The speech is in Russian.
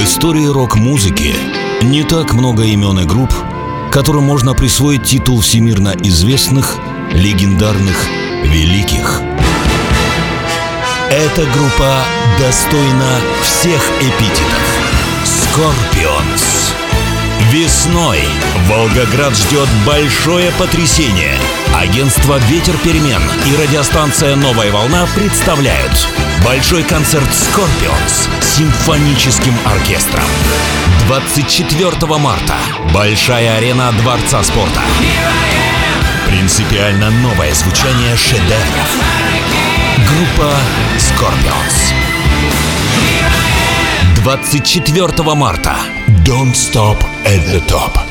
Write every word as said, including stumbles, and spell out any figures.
истории рок-музыки не так много имен и групп, которым можно присвоить титул всемирно известных, легендарных, великих. Эта группа достойна всех эпитетов. Scorpions. Весной Волгоград ждет большое потрясение. Агентство «Ветер перемен» и радиостанция «Новая волна» представляют большой концерт Scorpions с симфоническим оркестром. двадцать четвёртого марта. Большая арена Дворца спорта. Принципиально новое звучание шедевров. Группа Scorpions. двадцать четвёртого марта. Don't stop at the top.